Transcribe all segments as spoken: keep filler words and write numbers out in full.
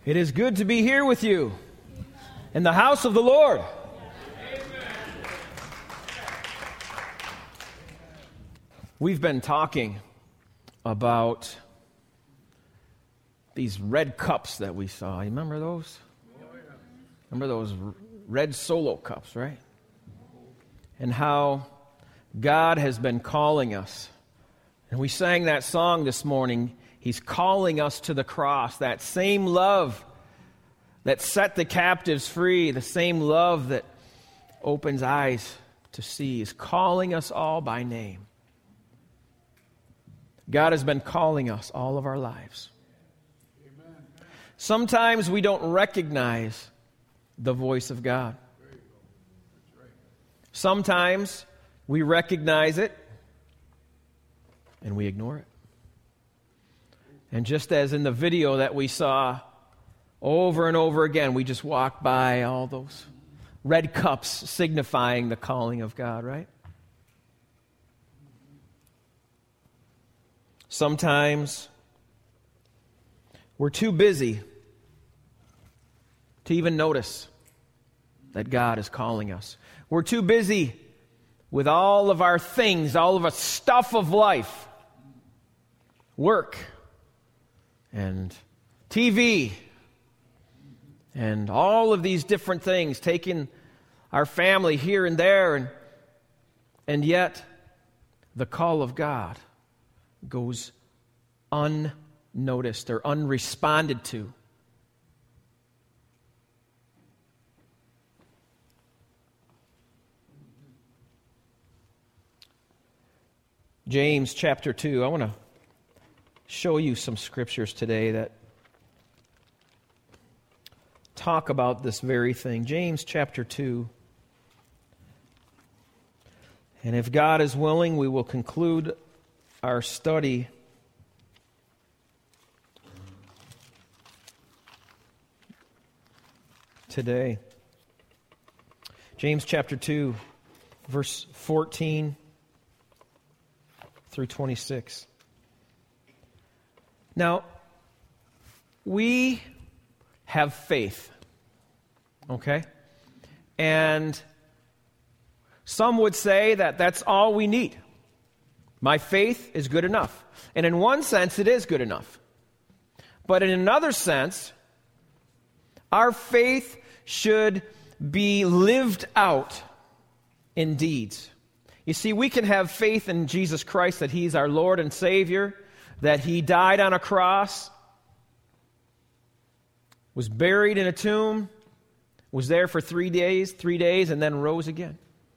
It is good to be here with you in the house of the Lord. We've been talking about these red cups that we saw. You remember those? Remember those red solo cups, right? And how God has been calling us. And we sang that song this morning. He's calling us to the cross. That same love that set the captives free, the same love that opens eyes to see, is calling us all by name. God has been calling us all of our lives. Amen. Sometimes we don't recognize the voice of God. Sometimes we recognize it and we ignore it. And just as in the video that we saw over and over again, we just walk by all those red cups signifying the calling of God, right? Sometimes we're too busy to even notice that God is calling us. We're too busy with all of our things, all of the stuff of life, work and T V and all of these different things, taking our family here and there, and, and yet the call of God goes unnoticed or unresponded to. James chapter two. I want to show you some scriptures today that talk about this very thing. James chapter two. And if God is willing, we will conclude our study today. James chapter two, verse fourteen through twenty-six. Now, we have faith, okay? And some would say that that's all we need. My faith is good enough. And in one sense, it is good enough. But in another sense, our faith should be lived out in deeds. You see, we can have faith in Jesus Christ, that He's our Lord and Savior, that He died on a cross, was buried in a tomb, was there for three days, three days, and then rose again.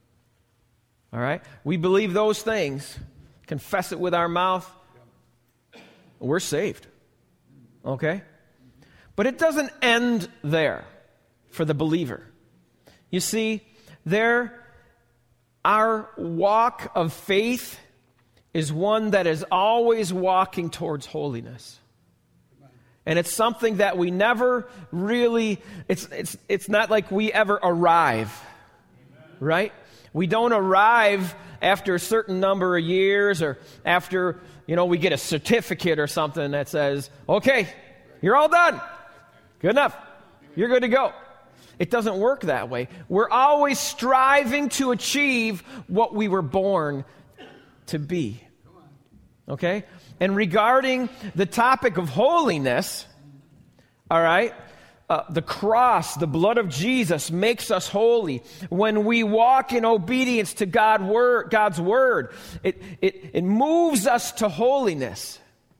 All right? We believe those things, confess it with our mouth, we're saved. Okay? But it doesn't end there for the believer. You see, there, our walk of faith is one that is always walking towards holiness. And it's something that we never really, it's it's it's not like we ever arrive, right? We don't arrive after a certain number of years, or after, you know, we get a certificate or something that says, okay, you're all done. Good enough. You're good to go. It doesn't work that way. We're always striving to achieve what we were born to be. Okay? And regarding the topic of holiness, all right, uh, the cross, the blood of Jesus makes us holy. When we walk in obedience to God word, God's word, it, it, it moves us to holiness.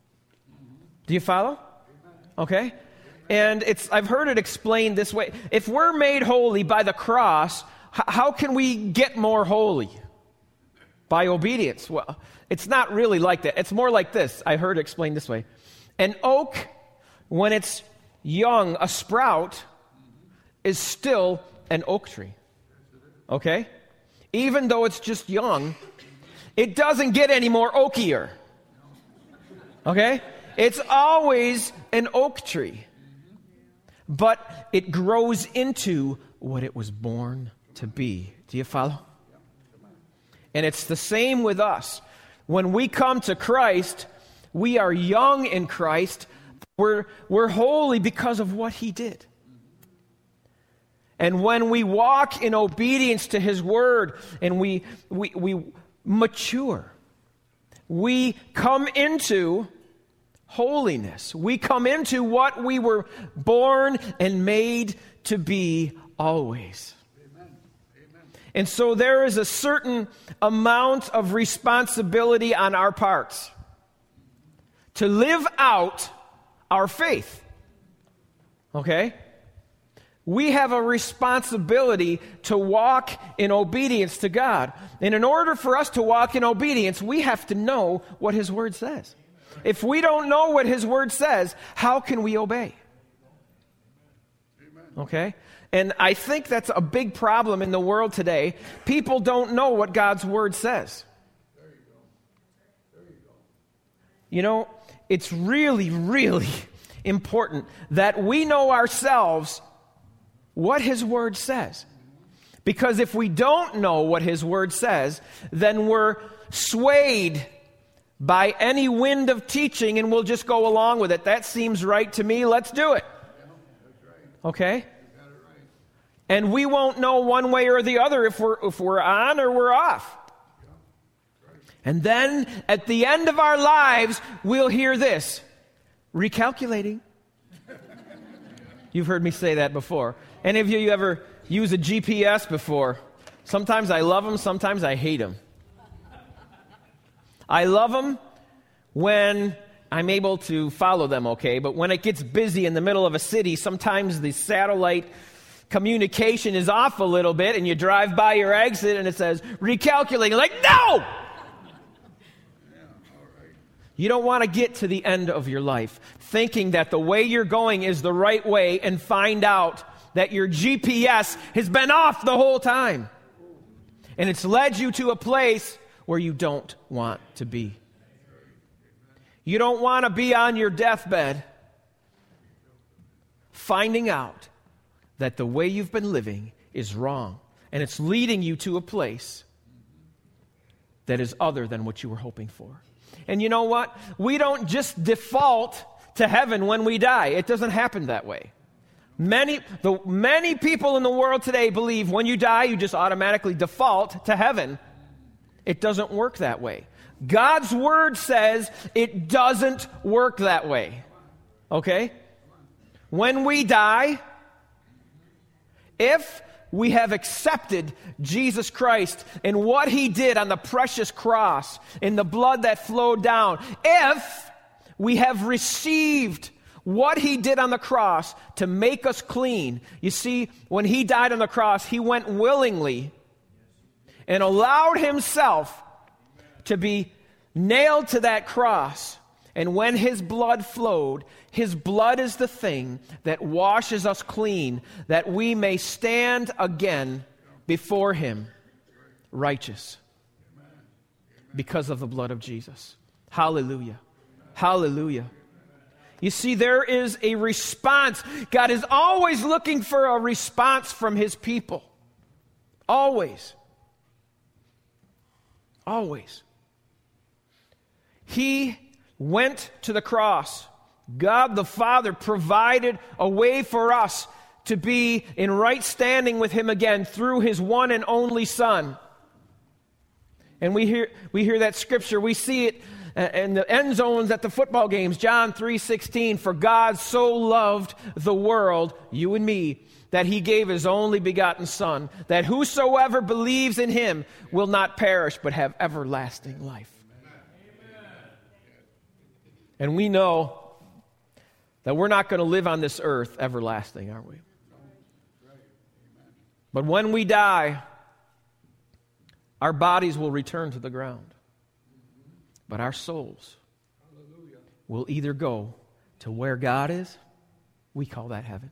Do you follow? Okay? And it's I've heard it explained this way. If we're made holy by the cross, h- how can we get more holy? By obedience. Well, it's not really like that. It's more like this. I heard it explained this way. An oak, when it's young, a sprout, is still an oak tree. Okay? Even though it's just young, it doesn't get any more oakier. Okay? It's always an oak tree. But it grows into what it was born to be. Do you follow? And it's the same with us. When we come to Christ, we are young in Christ. We're, we're holy because of what he did. And when we walk in obedience to his word and we, we, we mature, we come into holiness. We come into what we were born and made to be always. Amen. Amen. And so there is a certain amount of responsibility on our parts to live out our faith. Okay? We have a responsibility to walk in obedience to God. And in order for us to walk in obedience, we have to know what his word says. If we don't know what his word says, how can we obey? Okay? And I think that's a big problem in the world today. People don't know what God's word says. There you go. There you go. You know, it's really, really important that we know ourselves what his word says. Because if we don't know what his word says, then we're swayed by any wind of teaching and we'll just go along with it. That seems right to me. Let's do it. Okay? And we won't know one way or the other if we're if we're on or we're off. And then at the end of our lives, we'll hear this. Recalculating. You've heard me say that before. Any of you, you ever use a G P S before? Sometimes I love them, sometimes I hate them. I love them when I'm able to follow them okay, but when it gets busy in the middle of a city, sometimes the satellite communication is off a little bit and you drive by your exit and it says, recalculating. Like, no! You don't want to get to the end of your life thinking that the way you're going is the right way and find out that your G P S has been off the whole time. And it's led you to a place where you don't want to be. You don't want to be on your deathbed finding out that the way you've been living is wrong. And it's leading you to a place that is other than what you were hoping for. And you know what? We don't just default to heaven when we die. It doesn't happen that way. Many, the, many people in the world today believe when you die, you just automatically default to heaven. It doesn't work that way. God's word says it doesn't work that way. Okay? When we die, if we have accepted Jesus Christ and what he did on the precious cross and the blood that flowed down, if we have received what he did on the cross to make us clean. You see, when he died on the cross, he went willingly and allowed himself to be nailed to that cross. And when his blood flowed, his blood is the thing that washes us clean, that we may stand again before him righteous because of the blood of Jesus. Hallelujah. Hallelujah. You see, there is a response. God is always looking for a response from his people. Always. Always. He went to the cross. God the Father provided a way for us to be in right standing with him again through his one and only Son. And we hear we hear that scripture. We see it in the end zones at the football games. John three sixteen, for God so loved the world, you and me, that he gave his only begotten Son, that whosoever believes in him will not perish but have everlasting life. Amen. And we know that we're not going to live on this earth everlasting, are we? But when we die, our bodies will return to the ground. But our souls will either go to where God is, we call that heaven,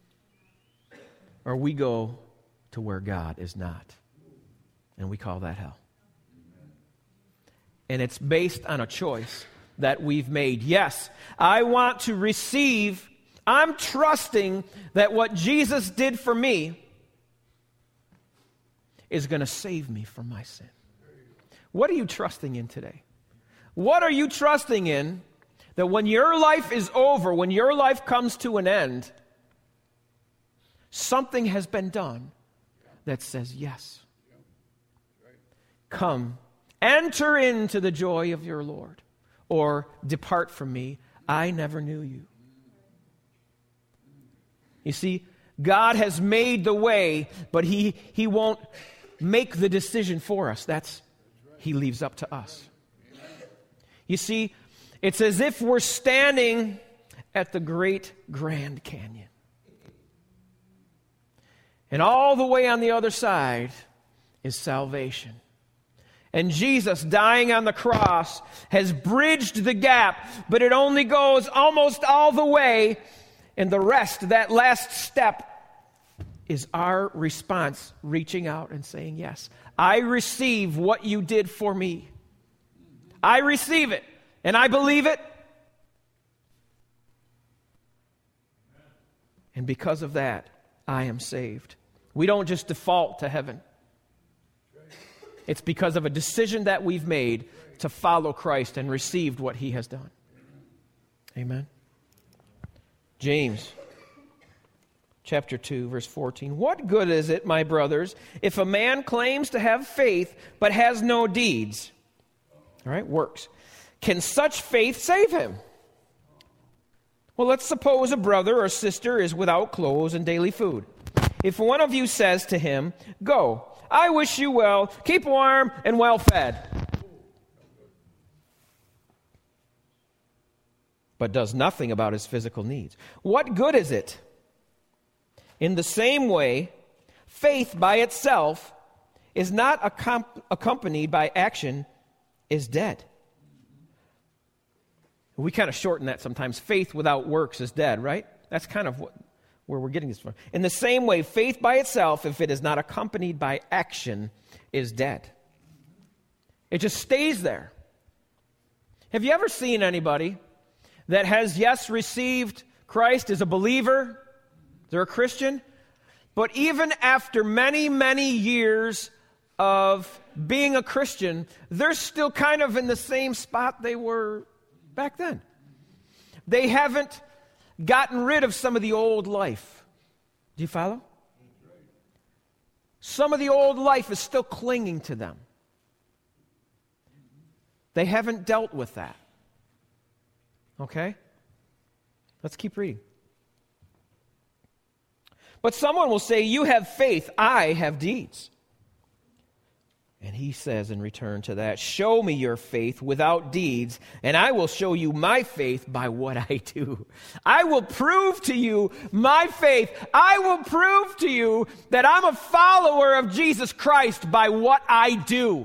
or we go to where God is not, and we call that hell. And it's based on a choice that we've made. Yes, I want to receive, I'm trusting that what Jesus did for me is going to save me from my sin. What are you trusting in today? What are you trusting in That when your life is over, when your life comes to an end, something has been done that says, yes, come, enter into the joy of your Lord, or depart from me, I never knew you. You see, God has made the way, but he, he won't make the decision for us. That's, he leaves up to us. You see, it's as if we're standing at the great Grand Canyon. And all the way on the other side is salvation. And Jesus, dying on the cross, has bridged the gap, but it only goes almost all the way. And the rest, that last step, is our response, reaching out and saying, yes, I receive what you did for me. I receive it, and I believe it. And because of that, I am saved. We don't just default to heaven. It's because of a decision that we've made to follow Christ and received what he has done. Amen. James chapter two, verse fourteen. What good is it, my brothers, if a man claims to have faith but has no deeds? All right, works. Can such faith save him? Well, let's suppose a brother or sister is without clothes and daily food. If one of you says to him, go, I wish you well, keep warm and well fed, but does nothing about his physical needs, what good is it? In the same way, faith by itself is not accom- accompanied by action, is dead. We kind of shorten that sometimes. Faith without works is dead, right? That's kind of what, where we're getting this from. In the same way, faith by itself, if it is not accompanied by action, is dead. It just stays there. Have you ever seen anybody that has, yes, received Christ as a believer? They're a Christian. But even after many, many years of being a Christian, they're still kind of in the same spot they were back then. They haven't gotten rid of some of the old life. Do you follow? Some of the old life is still clinging to them. They haven't dealt with that. Okay? Let's keep reading. But someone will say, you have faith, I have deeds. And he says in return to that, show me your faith without deeds, and I will show you my faith by what I do. I will prove to you my faith. I will prove to you that I'm a follower of Jesus Christ by what I do.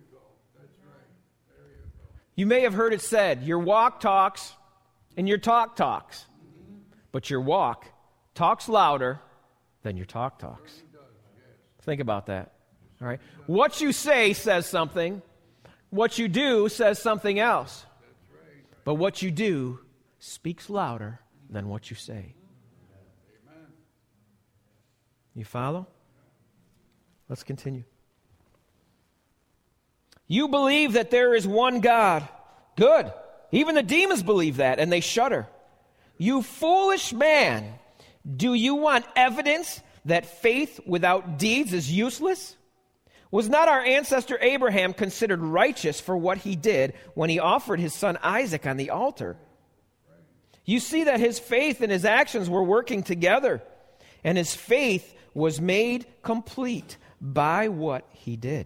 You may have heard it said, your walk talks and your talk talks. But your walk talks louder than your talk talks. Think about that. All right. What you say says something. What you do says something else. But what you do speaks louder than what you say. You follow? Let's continue. You believe that there is one God. Good. Even the demons believe that, and they shudder. You foolish man, do you want evidence that faith without deeds is useless? Was not our ancestor Abraham considered righteous for what he did when he offered his son Isaac on the altar? You see that his faith and his actions were working together, and his faith was made complete by what he did.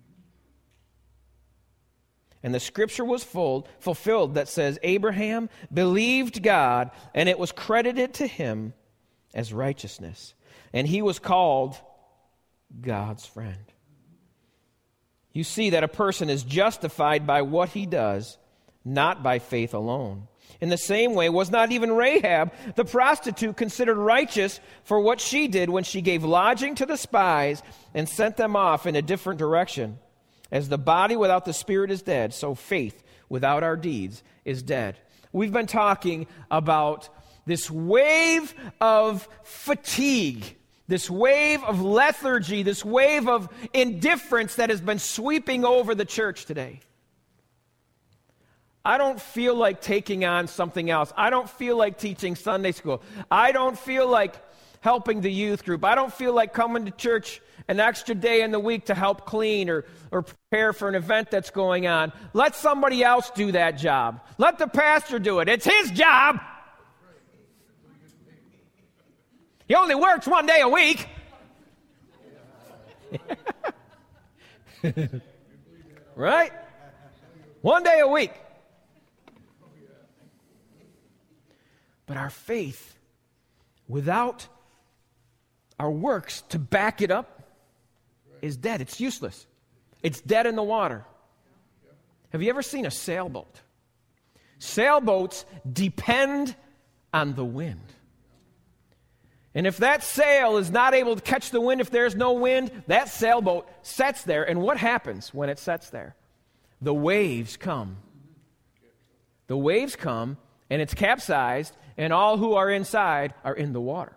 And the scripture was full, fulfilled that says, Abraham believed God, and it was credited to him as righteousness. And he was called God's friend. You see that a person is justified by what he does, not by faith alone. In the same way, was not even Rahab, the prostitute, considered righteous for what she did when she gave lodging to the spies and sent them off in a different direction? As the body without the spirit is dead, so faith without our deeds is dead. We've been talking about this wave of fatigue, this wave of lethargy, this wave of indifference that has been sweeping over the church today. I don't feel like taking on something else. I don't feel like teaching Sunday school. I don't feel like helping the youth group. I don't feel like coming to church an extra day in the week to help clean or, or prepare for an event that's going on. Let somebody else do that job. Let the pastor do it. It's his job. He only works one day a week. Right? One day a week. But our faith, without our works to back it up, is dead. It's useless. It's dead in the water. Have you ever seen a sailboat? Sailboats depend on the wind. And if that sail is not able to catch the wind, if there's no wind, that sailboat sets there. And what happens when it sets there? The waves come. The waves come, and it's capsized, and all who are inside are in the water.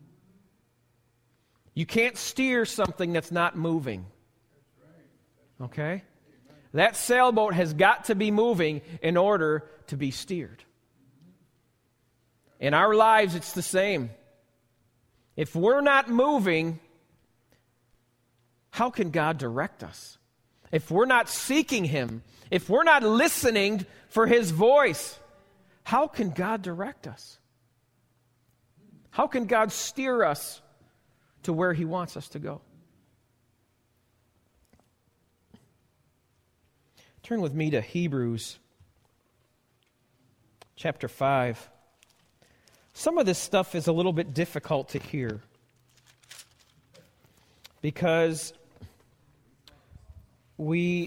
You can't steer something that's not moving. Okay? That sailboat has got to be moving in order to be steered. In our lives, it's the same. If we're not moving, how can God direct us? If we're not seeking Him, if we're not listening for His voice, how can God direct us? How can God steer us to where He wants us to go? Turn with me to Hebrews chapter five. Some of this stuff is a little bit difficult to hear because we,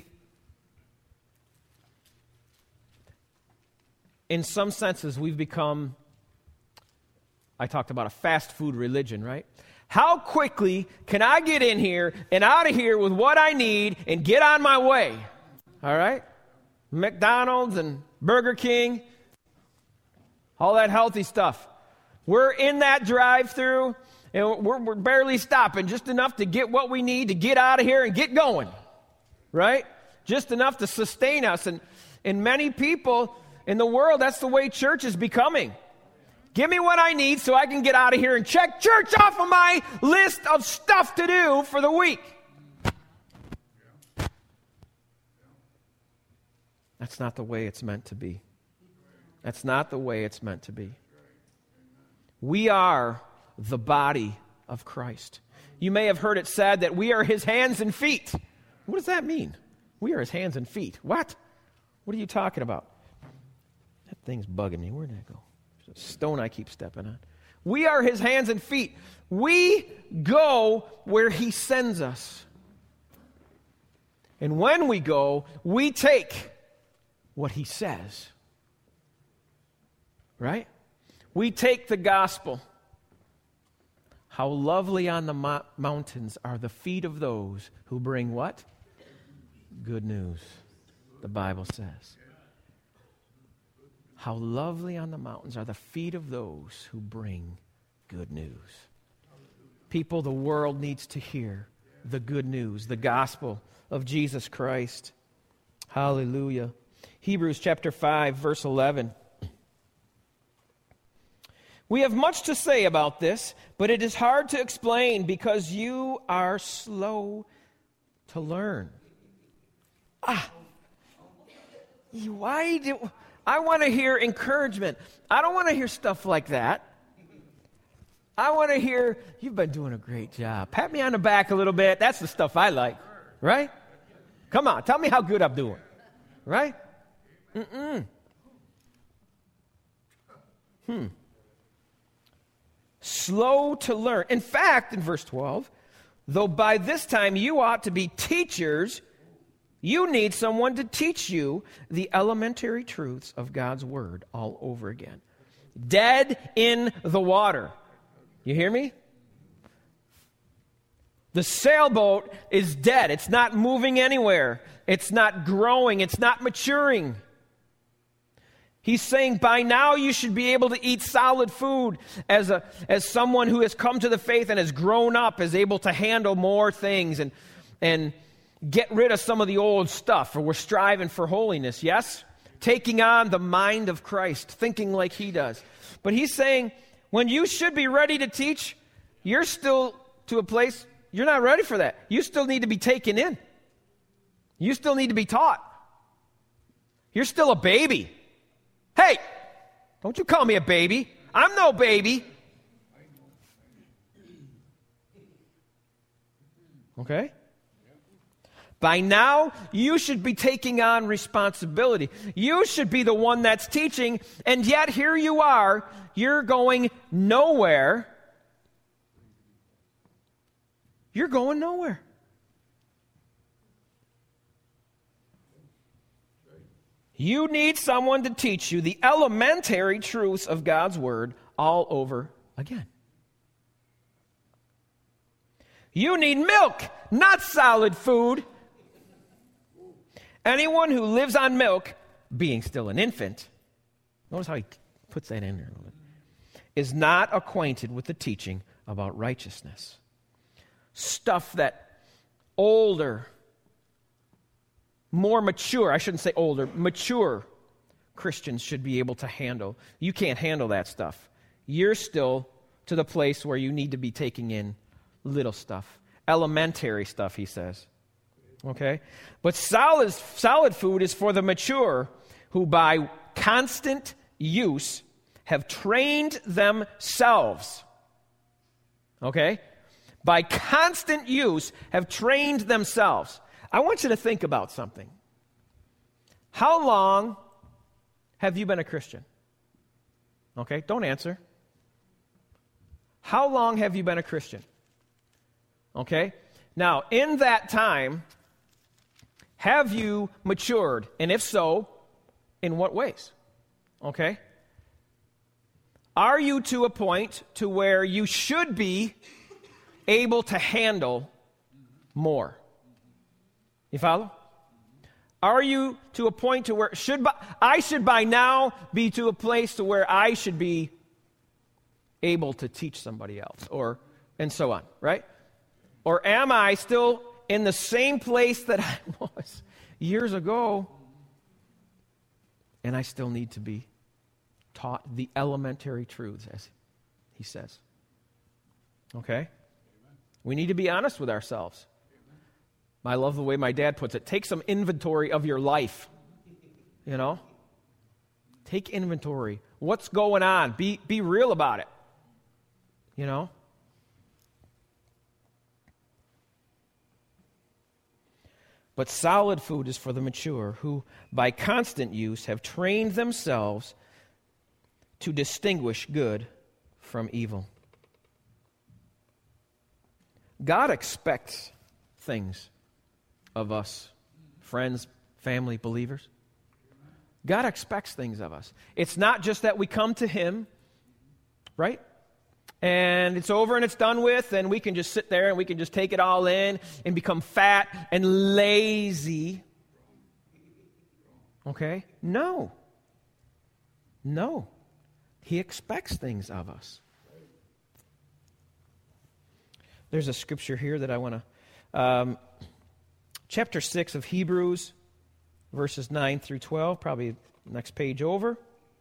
in some senses, we've become, I talked about a fast food religion, right? How quickly can I get in here and out of here with what I need and get on my way? All right? McDonald's and Burger King, all that healthy stuff. We're in that drive-through, and we're, we're barely stopping, just enough to get what we need to get out of here and get going, right? Just enough to sustain us. And, and many people in the world, that's the way church is becoming. Give me what I need so I can get out of here and check church off of my list of stuff to do for the week. That's not the way it's meant to be. That's not the way it's meant to be. We are the body of Christ. You may have heard it said that we are His hands and feet. What does that mean? We are His hands and feet. What? What are you talking about? That thing's bugging me. Where did it go? There's a stone I keep stepping on. We are His hands and feet. We go where He sends us. And when we go, we take what He says. Right? We take the gospel. How lovely on the mo- mountains are the feet of those who bring what? Good news, the Bible says. How lovely on the mountains are the feet of those who bring good news. People, the world needs to hear the good news, the gospel of Jesus Christ. Hallelujah. Hebrews chapter five, verse eleven. We have much to say about this, but it is hard to explain because you are slow to learn. Ah, why do I want to hear encouragement? I don't want to hear stuff like that. I want to hear, you've been doing a great job. Pat me on the back a little bit. That's the stuff I like, right? Come on, tell me how good I'm doing, right? Mm-mm. Hmm. Slow to learn. In fact, in verse twelve, though by this time you ought to be teachers, you need someone to teach you the elementary truths of God's Word all over again. Dead in the water. You hear me? The sailboat is dead. It's not moving anywhere. It's not growing. It's not maturing. He's saying by now you should be able to eat solid food as a as someone who has come to the faith and has grown up, is able to handle more things and and get rid of some of the old stuff. Or we're striving for holiness, yes? taking on the mind of Christ, thinking like he does. But he's saying, when you should be ready to teach, you're still to a place, you're not ready for that. You still need to be taken in. You still need to be taught. You're still a baby. Hey, don't you call me a baby. I'm no baby. Okay? By now, you should be taking on responsibility. You should be the one that's teaching, and yet here you are. You're going nowhere. You're going nowhere. You need someone to teach you the elementary truths of God's Word all over again. You need milk, not solid food. Anyone who lives on milk, being still an infant, notice how he puts that in there a little bit, is not acquainted with the teaching about righteousness. Stuff that older, more mature, I shouldn't say older, mature Christians should be able to handle. You can't handle that stuff. You're still to the place where you need to be taking in little stuff, elementary stuff, he says. Okay? But solid, solid food is for the mature who by constant use have trained themselves. Okay? By constant use have trained themselves. I want you to think about something. How long have you been a Christian? Okay? Don't answer. How long have you been a Christian? Okay? Now, in that time, have you matured? And if so, in what ways? Okay? Are you to a point to where you should be able to handle more? You follow? Are you to a point to where should by, I should by now be to a place to where I should be able to teach somebody else, or and so on, right? Or am I still in the same place that I was years ago, and I still need to be taught the elementary truths, as he says? Okay? Amen. We need to be honest with ourselves. Amen. I love the way my dad puts it. Take some inventory of your life. You know? Take inventory. What's going on? Be, be real about it. You know? But solid food is for the mature, who by constant use have trained themselves to distinguish good from evil. God expects things of us, friends, family, believers. God expects things of us. It's not just that we come to Him, right? And it's over and it's done with, and we can just sit there and we can just take it all in and become fat and lazy. Okay? No. No. He expects things of us. There's a scripture here that I want to... Um, chapter six of Hebrews, verses nine through twelve, probably next page over.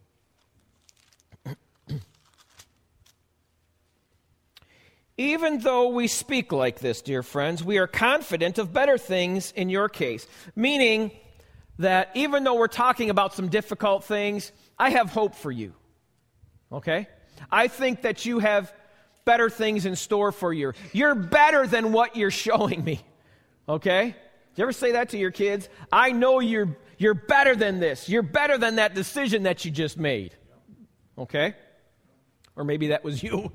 Even though we speak like this, dear friends, we are confident of better things in your case. Meaning that even though we're talking about some difficult things, I have hope for you. Okay? I think that you have better things in store for you. You're better than what you're showing me. Okay? Do you ever say that to your kids? I know you're you're better than this. You're better than that decision that you just made. Okay? Or maybe that was you.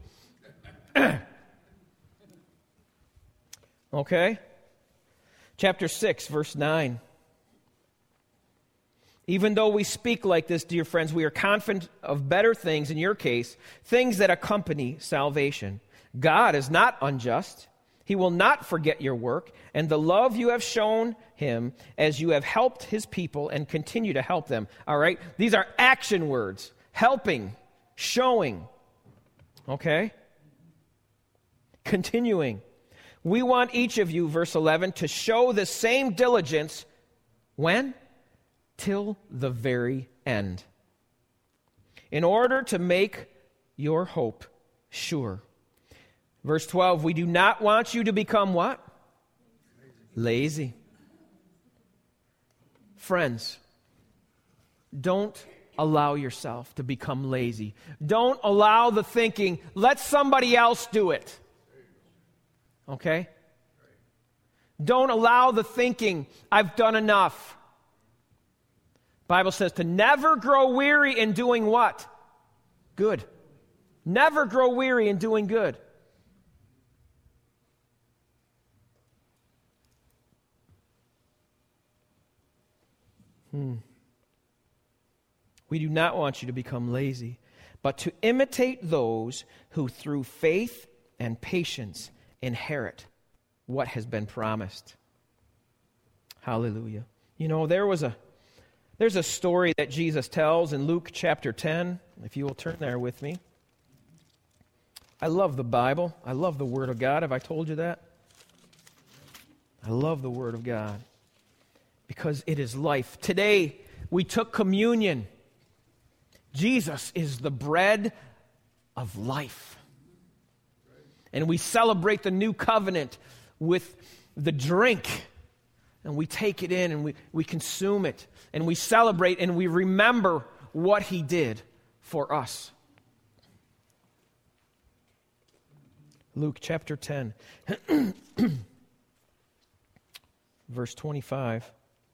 Okay? Chapter six, verse nine. Even though we speak like this, dear friends, we are confident of better things in your case, things that accompany salvation. God is not unjust. He will not forget your work and the love you have shown Him as you have helped His people and continue to help them. All right? These are action words. Helping, showing. Okay? Continuing. We want each of you, verse eleven, to show the same diligence when? till the very end, in order to make your hope sure. Verse twelve, we do not want you to become what? Lazy. Lazy. Friends, don't allow yourself to become lazy. Don't allow the thinking, let somebody else do it. Okay? Don't allow the thinking, I've done enough. Bible says to never grow weary in doing what? Good. Never grow weary in doing good. Hmm. We do not want you to become lazy, but to imitate those who through faith and patience inherit what has been promised. Hallelujah. You know, there was a there's a story that Jesus tells in Luke chapter ten, if you will turn there with me. I love the Bible. I love the Word of God. Have I told you that? I love the Word of God because it is life. Today, we took communion. Jesus is the bread of life. And we celebrate the new covenant with the drink. And we take it in and we, we consume it. And we celebrate and we remember what He did for us. Luke chapter ten, verse twenty-five.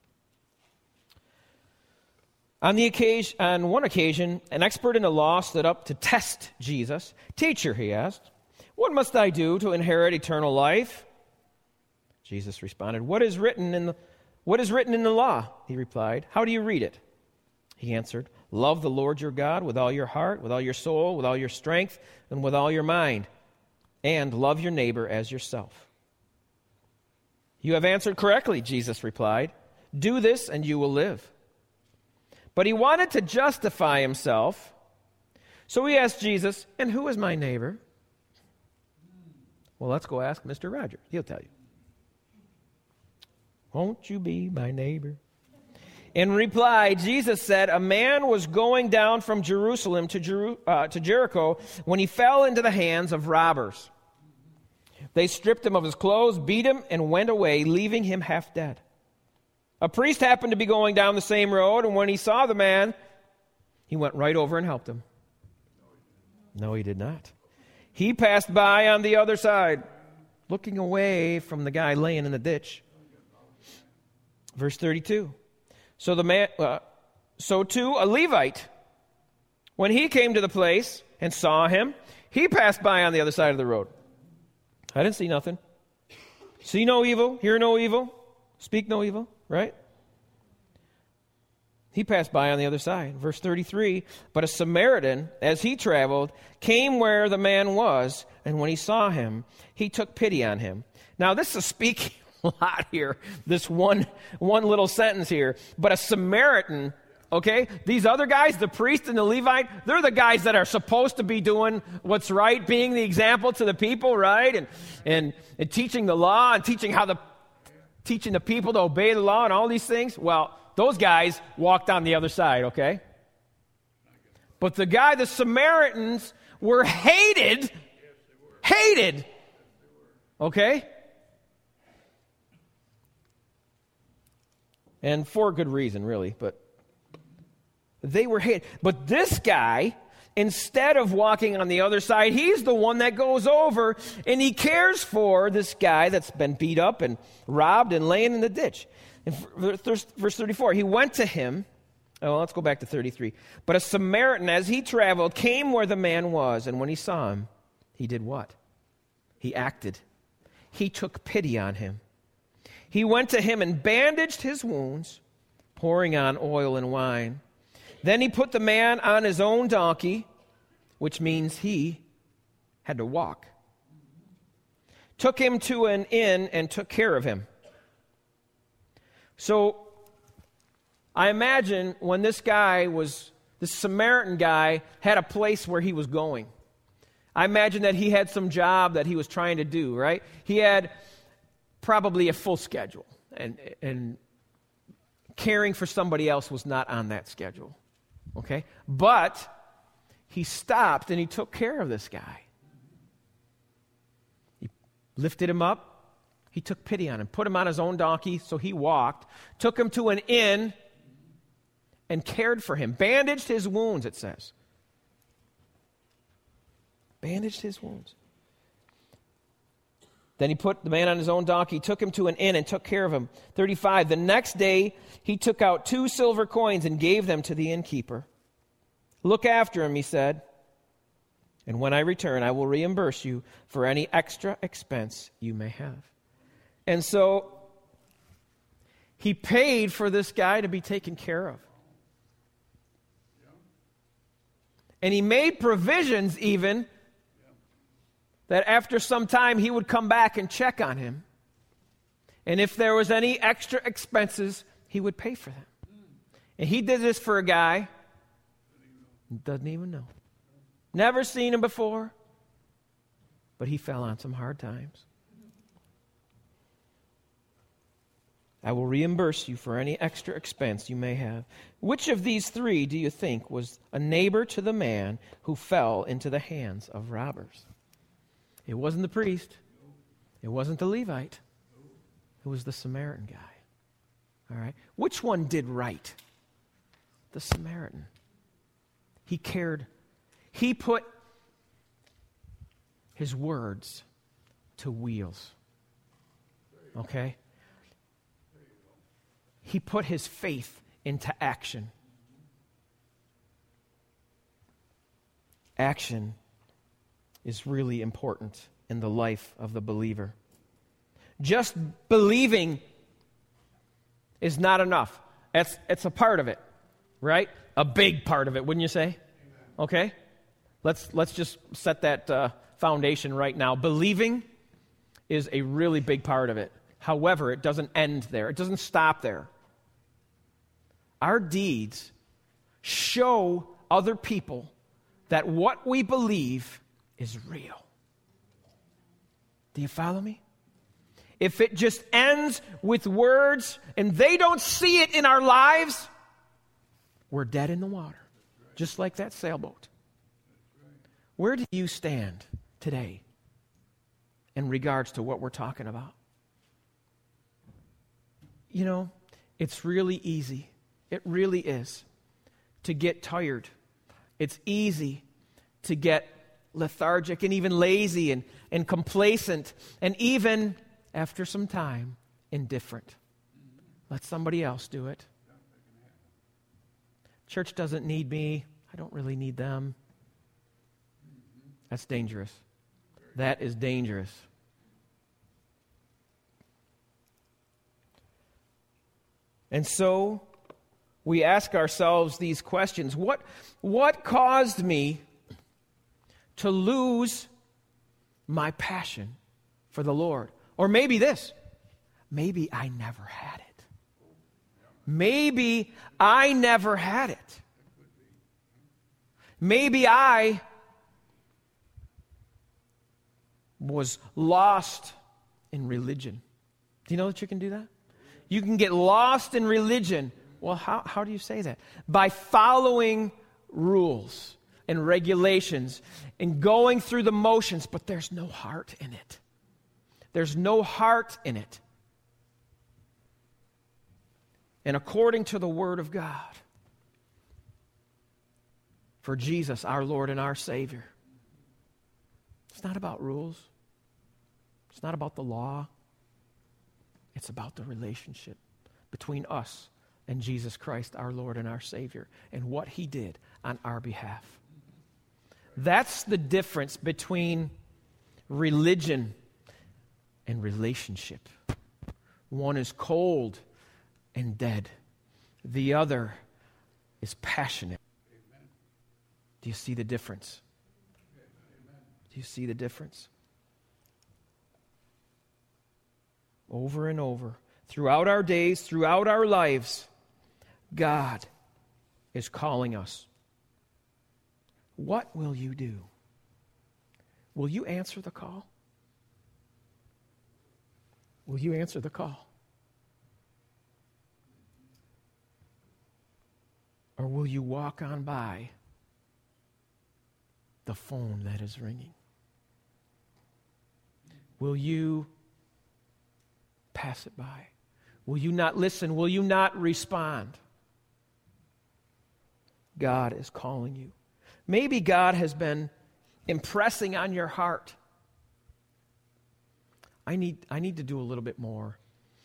On the occasion, on one occasion, an expert in the law stood up to test Jesus. "Teacher," he asked, "what must I do to inherit eternal life?" Jesus responded, "What is written in the what is written in the law?" He replied, "How do you read it?" He answered, "Love the Lord your God with all your heart, with all your soul, with all your strength, and with all your mind, and love your neighbor as yourself." "You have answered correctly," Jesus replied. "Do this and you will live." But he wanted to justify himself, so he asked Jesus, "And who is my neighbor?" Well, let's go ask Mister Rogers. He'll tell you. "Won't you be my neighbor?" In reply, Jesus said, "A man was going down from Jerusalem to, Jeru- uh, to Jericho when he fell into the hands of robbers. They stripped him of his clothes, beat him, and went away, leaving him half dead. A priest happened to be going down the same road, and when he saw the man, he went right over and helped him." No, he did not. He passed by on the other side, looking away from the guy laying in the ditch. Verse thirty-two. So the man, uh, so too a Levite, when he came to the place and saw him, he passed by on the other side of the road. I didn't see nothing. See no evil, hear no evil, speak no evil, right? He passed by on the other side. Verse thirty-three, but a Samaritan, as he traveled, came where the man was, and when he saw him, he took pity on him. Now this is speaking a lot here, this one, one little sentence here. But a Samaritan, okay, these other guys, the priest and the Levite, they're the guys that are supposed to be doing what's right, being the example to the people, right? And and, and teaching the law and teaching how the teaching the people to obey the law and all these things. Well, those guys walked on the other side, okay? But the guy, the Samaritans, were hated, hated, okay? And for good reason, really, but they were hated. But this guy, instead of walking on the other side, he's the one that goes over and he cares for this guy that's been beat up and robbed and laying in the ditch. In verse thirty-four, he went to him. Oh, let's go back to thirty-three. But a Samaritan, as he traveled, came where the man was, and when he saw him, he did what? He acted. He took pity on him. He went to him and bandaged his wounds, pouring on oil and wine. Then he put the man on his own donkey, which means he had to walk, took him to an inn and took care of him. So I imagine when this guy was, this Samaritan guy had a place where he was going. I imagine that he had some job that he was trying to do, right? He had probably a full schedule and, and caring for somebody else was not on that schedule. Okay? But he stopped and he took care of this guy. He lifted him up. He took pity on him, put him on his own donkey, so he walked, took him to an inn, and cared for him. Bandaged his wounds, it says. Bandaged his wounds. Then he put the man on his own donkey, took him to an inn, and took care of him. thirty-five, the next day he took out two silver coins and gave them to the innkeeper. Look after him, he said, and when I return, I will reimburse you for any extra expense you may have. And so he paid for this guy to be taken care of. And he made provisions even that after some time he would come back and check on him. And if there was any extra expenses, he would pay for them. And he did this for a guy who doesn't even know. Never seen him before, but he fell on some hard times. I will reimburse you for any extra expense you may have. Which of these three do you think was a neighbor to the man who fell into the hands of robbers? It wasn't the priest. It wasn't the Levite. It was the Samaritan guy. All right? Which one did right? The Samaritan. He cared. He put his words to wheels. Okay? He put his faith into action. Action is really important in the life of the believer. Just believing is not enough. It's, it's a part of it, right? A big part of it, wouldn't you say? Amen. Okay? Let's, let's just set that uh, foundation right now. Believing is a really big part of it. However, it doesn't end there. It doesn't stop there. Our deeds show other people that what we believe is real. Do you follow me? If it just ends with words and they don't see it in our lives, we're dead in the water, just like that sailboat. Where do you stand today in regards to what we're talking about? You know, it's really easy. It really is to get tired. It's easy to get lethargic and even lazy and, and complacent and even, after some time, indifferent. Let somebody else do it. Church doesn't need me. I don't really need them. That's dangerous. That is dangerous. And so we ask ourselves these questions. What, what caused me to lose my passion for the Lord? Or maybe this. Maybe I never had it. Maybe I never had it. Maybe I was lost in religion. Do you know that you can do that? You can get lost in religion. Well, how, how do you say that? By following rules and regulations and going through the motions, but there's no heart in it. There's no heart in it. And according to the Word of God, for Jesus, our Lord and our Savior, it's not about rules. It's not about the law. It's about the relationship between us and Jesus Christ, our Lord and our Savior, and what He did on our behalf. That's the difference between religion and relationship. One is cold and dead. The other is passionate. Amen. Do you see the difference? Amen. Do you see the difference? Over and over, throughout our days, throughout our lives, God is calling us. What will you do? Will you answer the call? Will you answer the call? Or will you walk on by the phone that is ringing? Will you pass it by? Will you not listen? Will you not respond? God is calling you. Maybe God has been impressing on your heart. I need, I need to do a little bit more.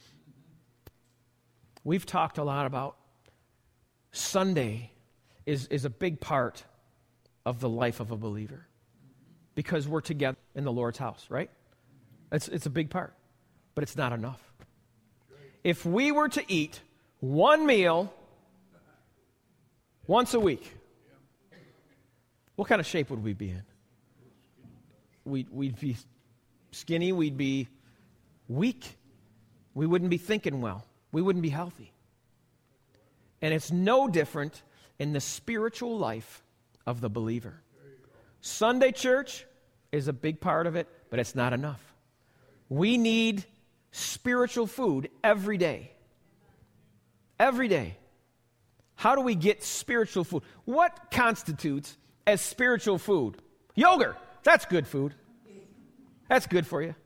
We've talked a lot about Sunday is, is a big part of the life of a believer because we're together in the Lord's house, right? It's, it's a big part, but it's not enough. If we were to eat one meal once a week, what kind of shape would we be in? We'd, we'd be skinny, we'd be weak, we wouldn't be thinking well, we wouldn't be healthy. And it's no different in the spiritual life of the believer. Sunday church is a big part of it, but it's not enough. We need spiritual food every day. Every day. How do we get spiritual food? What constitutes as spiritual food? Yogurt. That's good food. That's good for you.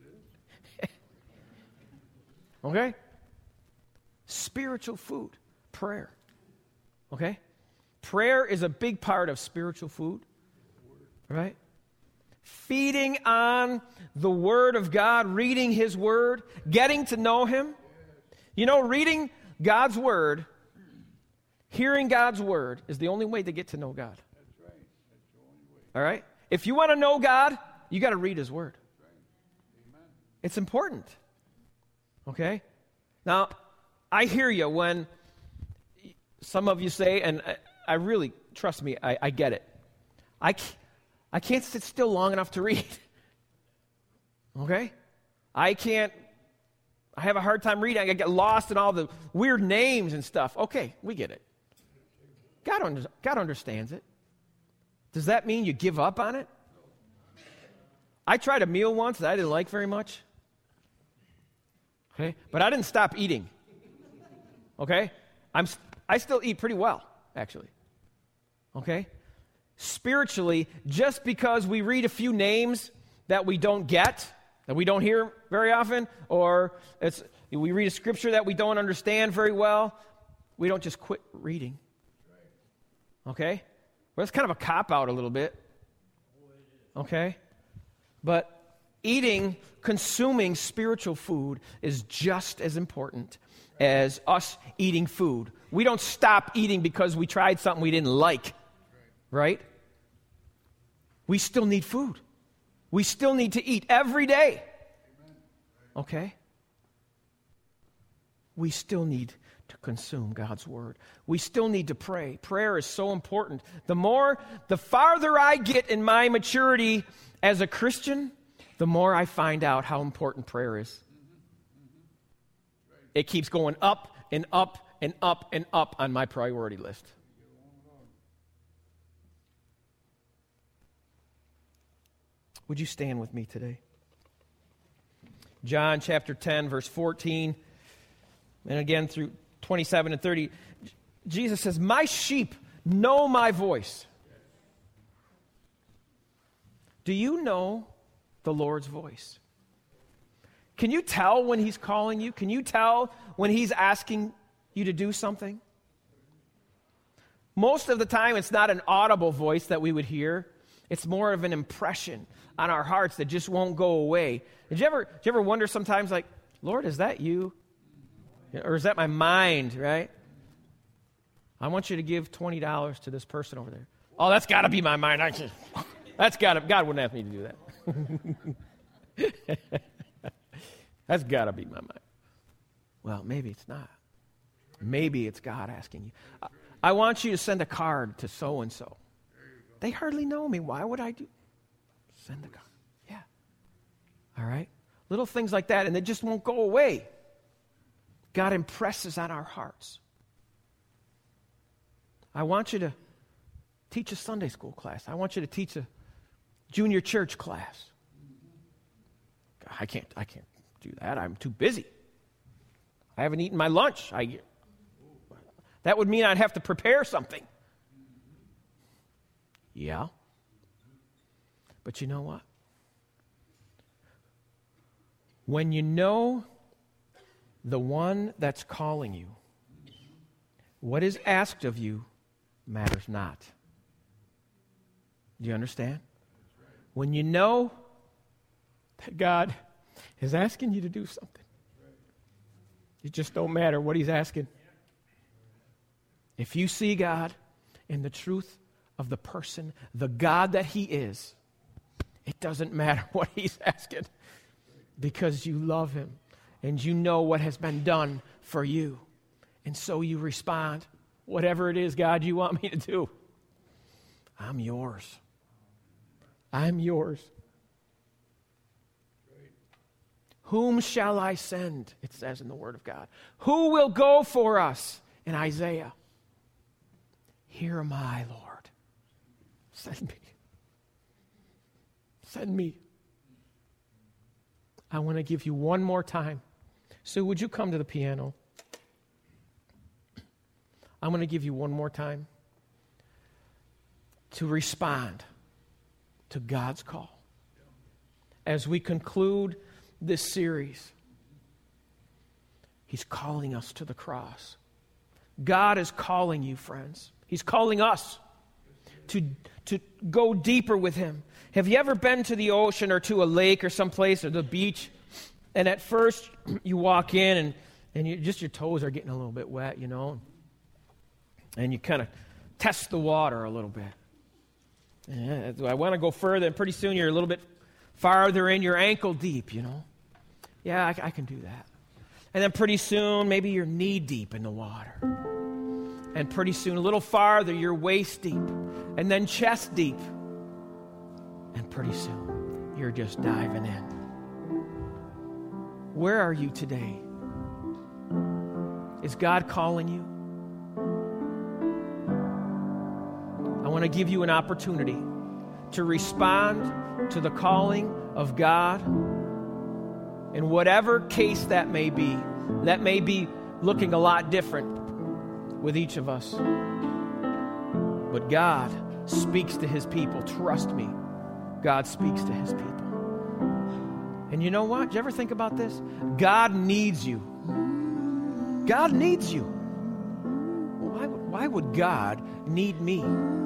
Okay? Spiritual food. Prayer. Okay? Prayer is a big part of spiritual food. Right? Feeding on the Word of God, reading His Word, getting to know Him. You know, reading God's Word, hearing God's Word is the only way to get to know God. That's right. That's the only way. All right? If you want to know God, you got to read His Word. That's right. Amen. It's important. Okay? Now, I hear you when some of you say, and I, I really, trust me, I, I get it. I can't, I can't sit still long enough to read. Okay? I can't, I have a hard time reading. I get lost in all the weird names and stuff. Okay, we get it. God, under, God understands it. Does that mean you give up on it? I tried a meal once that I didn't like very much. Okay? But I didn't stop eating. Okay? I'm, I still eat pretty well, actually. Okay? Spiritually, just because we read a few names that we don't get, that we don't hear very often, or it's, we read a scripture that we don't understand very well, we don't just quit reading. Okay? Well, that's kind of a cop-out a little bit. Okay? But eating, consuming spiritual food is just as important as us eating food. We don't stop eating because we tried something we didn't like. Right? We still need food. We still need to eat every day. Okay? We still need to consume God's Word. We still need to pray. Prayer is so important. The more, the farther I get in my maturity as a Christian, the more I find out how important prayer is. It keeps going up and up and up and up on my priority list. Would you stand with me today? John chapter ten, verse fourteen, and again through twenty-seven and thirty, Jesus says, "My sheep know my voice." Do you know the Lord's voice? Can you tell when He's calling you? Can you tell when He's asking you to do something? Most of the time, it's not an audible voice that we would hear. It's more of an impression on our hearts that just won't go away. Did you ever, did you ever wonder sometimes, like, Lord, is that you? Or is that my mind, right? I want you to give twenty dollars to this person over there. Oh, that's got to be my mind. I just, that's got to, God wouldn't ask me to do that. That's got to be my mind. Well, maybe it's not. Maybe it's God asking you. I, I want you to send a card to so-and-so. They hardly know me. Why would I do? Send a card. Yeah. All right? Little things like that, and they just won't go away. God impresses on our hearts. I want you to teach a Sunday school class. I want you to teach a junior church class. I can't, I can't do that. I'm too busy. I haven't eaten my lunch. I, That would mean I'd have to prepare something. Yeah. But you know what? When you know the one that's calling you, what is asked of you matters not. Do you understand? When you know that God is asking you to do something, it just don't matter what he's asking. If you see God in the truth of the person, the God that he is, it doesn't matter what he's asking, because you love him and you know what has been done for you. And so you respond, whatever it is, God, you want me to do, I'm yours. I'm yours. Whom shall I send? It says in the Word of God. Who will go for us? In Isaiah. Here am I, Lord. Send me. Send me. I want to give you one more time. Sue, would you come to the piano? I'm going to give you one more time to respond to God's call. As we conclude this series, he's calling us to the cross. God is calling you, friends. He's calling us to, to go deeper with him. Have you ever been to the ocean or to a lake or someplace or the beach, and at first you walk in and, and you, just your toes are getting a little bit wet, you know, and you kind of test the water a little bit. Yeah, I want to go further, and pretty soon you're a little bit farther in, you're ankle deep, you know. Yeah, I, I can do that. And then pretty soon, maybe you're knee deep in the water. And pretty soon, a little farther, you're waist deep. And then chest deep. And pretty soon, you're just diving in. Where are you today? Is God calling you? I want to give you an opportunity to respond to the calling of God in whatever case that may be. That may be looking a lot different with each of us. But God speaks to his people. Trust me, God speaks to his people. And you know what? Did you ever think about this? God needs you. God needs you. Well, why, why would God need me?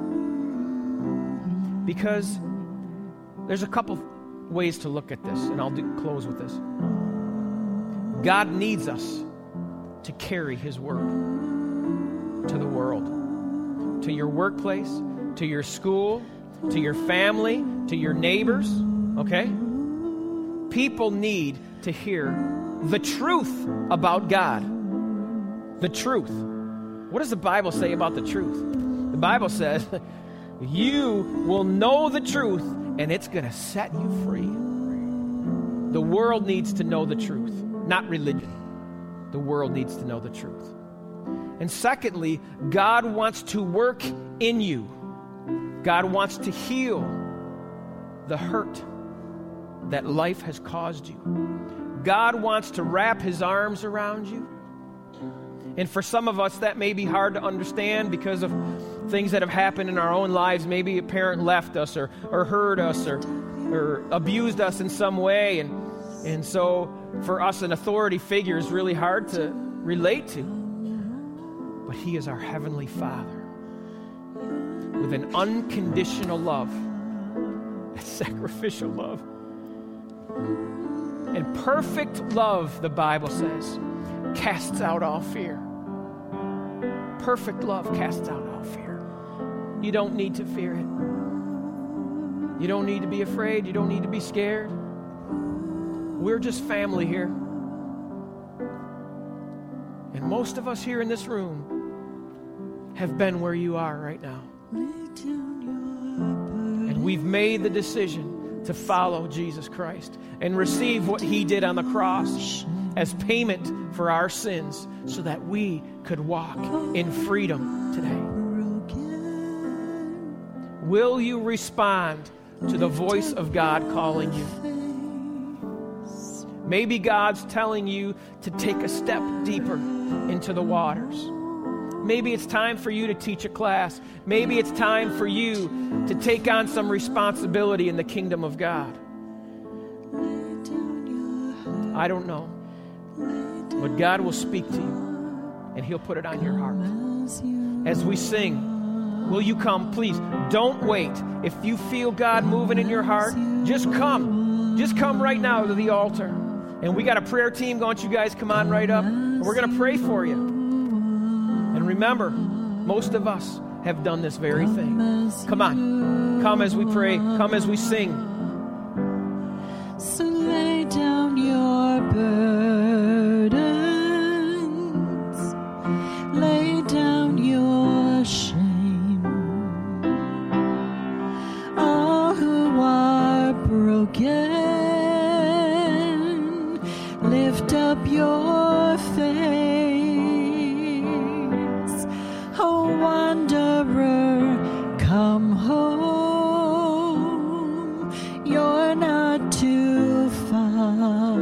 Because there's a couple ways to look at this, and I'll do, close with this. God needs us to carry his word to the world, to your workplace, to your school, to your family, to your neighbors, okay? People need to hear the truth about God. The truth. What does the Bible say about the truth? The Bible says, you will know the truth, and it's going to set you free. The world needs to know the truth, not religion. The world needs to know the truth. And secondly, God wants to work in you. God wants to heal the hurt that life has caused you. God wants to wrap his arms around you. And for some of us, that may be hard to understand because of things that have happened in our own lives. Maybe a parent left us or, or hurt us or, or abused us in some way. And, and so for us, an authority figure is really hard to relate to. But he is our Heavenly Father with an unconditional love, a sacrificial love. And perfect love, the Bible says, casts out all fear. Perfect love casts out all fear. You don't need to fear it. You don't need to be afraid. You don't need to be scared. We're just family here. And most of us here in this room have been where you are right now. And we've made the decision to follow Jesus Christ and receive what he did on the cross as payment for our sins so that we could walk in freedom today. Will you respond to the voice of God calling you? Maybe God's telling you to take a step deeper into the waters. Maybe it's time for you to teach a class. Maybe it's time for you to take on some responsibility in the kingdom of God. I don't know. But God will speak to you, and He'll put it on your heart. As we sing, will you come? Please, don't wait. If you feel God moving in your heart, just come. Just come right now to the altar. And we got a prayer team. Why don't you guys come on right up? And we're going to pray for you. And remember, most of us have done this very thing. Come on. Come as we pray. Come as we sing. So lay down your burdens. Lay down your shame. All who are broken, lift up your face. Oh, wanderer, come home. You're not too far.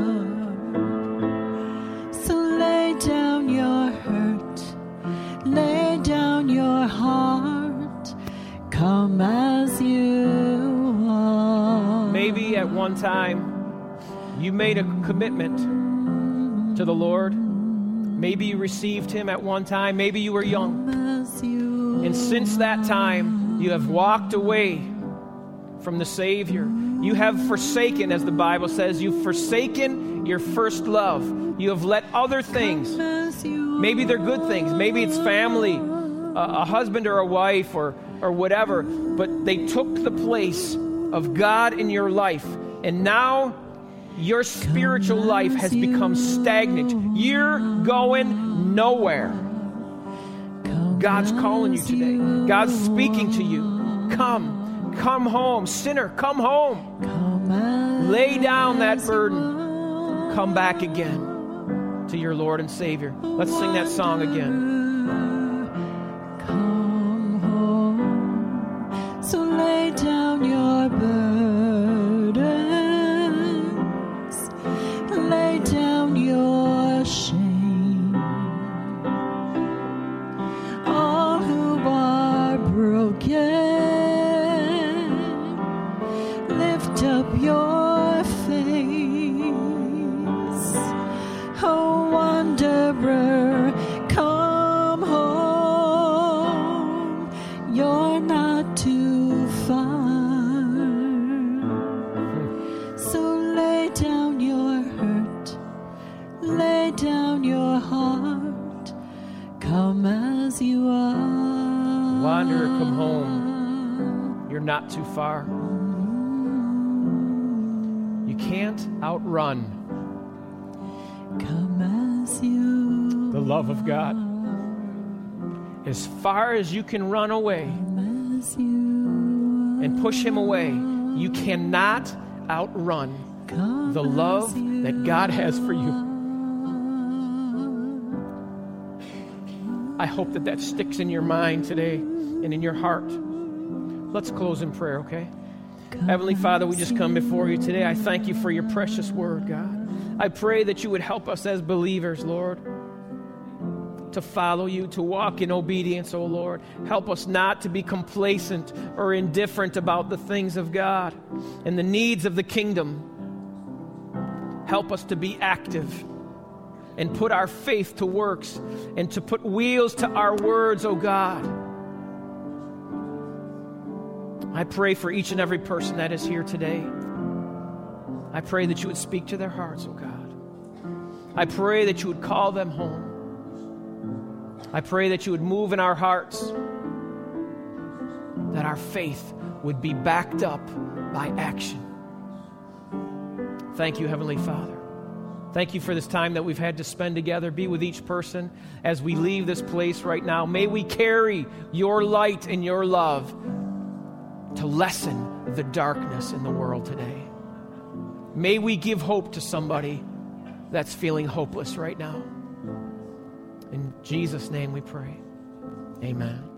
So lay down your hurt. Lay down your heart. Come as you are. Maybe at one time you made a commitment to the Lord. Maybe you received Him at one time. Maybe you were young. And since that time, you have walked away from the Savior. You have forsaken, as the Bible says, you've forsaken your first love. You have let other things, maybe they're good things, maybe it's family, a, a husband or a wife or, or whatever, but they took the place of God in your life. And now your spiritual life has become stagnant. You're going nowhere. God's calling you today. God's speaking to you. Come. Come home. Sinner, come home. Lay down that burden. Come back again to your Lord and Savior. Let's sing that song again. Come home. So lay down your burdens. Lay down your shame. All who are broken, lift up your face. Oh, wanderer, come home. You're not too far. So lay down your hurt. Lay down your heart. Come as you are. Wanderer, come home. You're not too far. You can't outrun Come as you the love of God. As far as you can run away as you and push Him away, you cannot outrun come the love that God has for you. I hope that that sticks in your mind today and in your heart. Let's close in prayer, okay? Heavenly Father, we just come before you today. I thank you for your precious word, God. I pray that you would help us as believers, Lord, to follow you, to walk in obedience, oh Lord. Help us not to be complacent or indifferent about the things of God and the needs of the kingdom. Help us to be active and put our faith to works and to put wheels to our words, oh God. I pray for each and every person that is here today. I pray that you would speak to their hearts, oh God. I pray that you would call them home. I pray that you would move in our hearts, that our faith would be backed up by action. Thank you, Heavenly Father. Thank you for this time that we've had to spend together. Be with each person as we leave this place right now. May we carry your light and your love to lessen the darkness in the world today. May we give hope to somebody that's feeling hopeless right now. In Jesus' name we pray. Amen.